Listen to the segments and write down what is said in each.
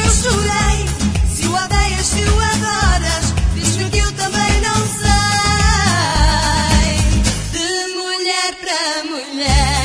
eu chorei. Se o odeias, se o adoras, diz-me que eu também não sei. De mulher para mulher.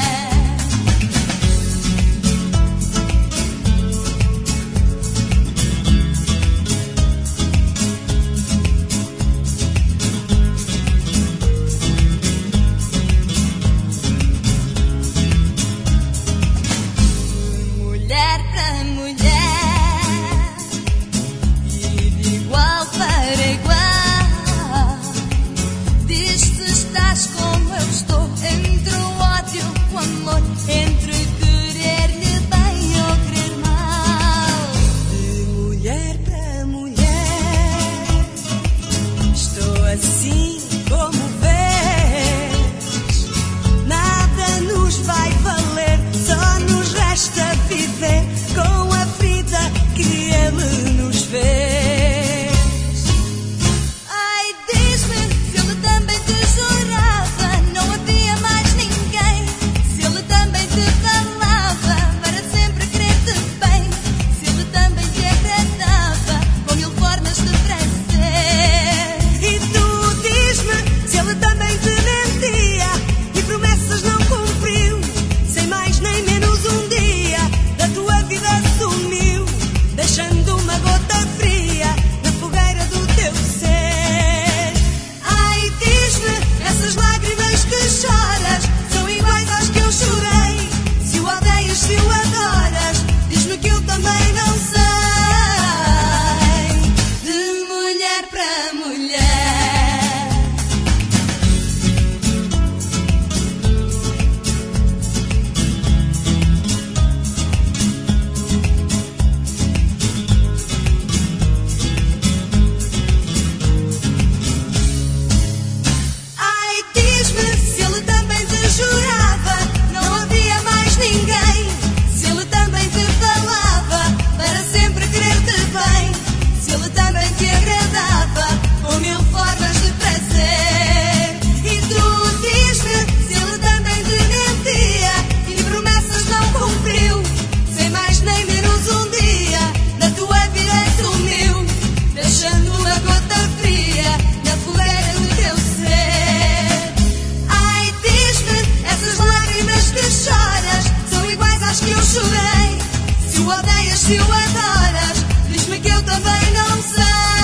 Mulher para mulher, e de igual para igual. Diz se estás como eu estou, entre o ódio e o amor, entre querer-lhe bem ou querer mal. De mulher para mulher, estou assim como vês. Nada nos vai valer, só nos resta viver com a vida que ele nos fez. Ai, diz-me se ele também te jurava, não havia mais ninguém. Se ele também te falava, para sempre querer-te bem. Se ele também te agradava, com mil formas de prazer. E tu diz-me se ele também te mentia e promessas não cumpriu. Sem mais nem menos um dia da tua vida sumiu, deixando uma gota fria na fogueira do teu ser. Ai, diz-me, essas lágrimas que choras são iguais às que eu chorei. Se o odeias, se o adoras, diz-me que eu também não sei. De mulher para mulher. Ai, diz-me se ele também te jurava, não havia mais ninguém. Se ele também te falava, para sempre querer-te bem. Se ele também te agradava, com mil formas de prazer. E tu diz-me se ele também te mentia e promessas não cumpriu. Sem mais nem menos um dia da tua vida sumiu, deixando uma gota fria na fogueira do teu ser. Ai, diz-me, essas lágrimas que choras são iguais às que eu chorei. Se o odeias, se o adoras, diz-me que eu também não sei.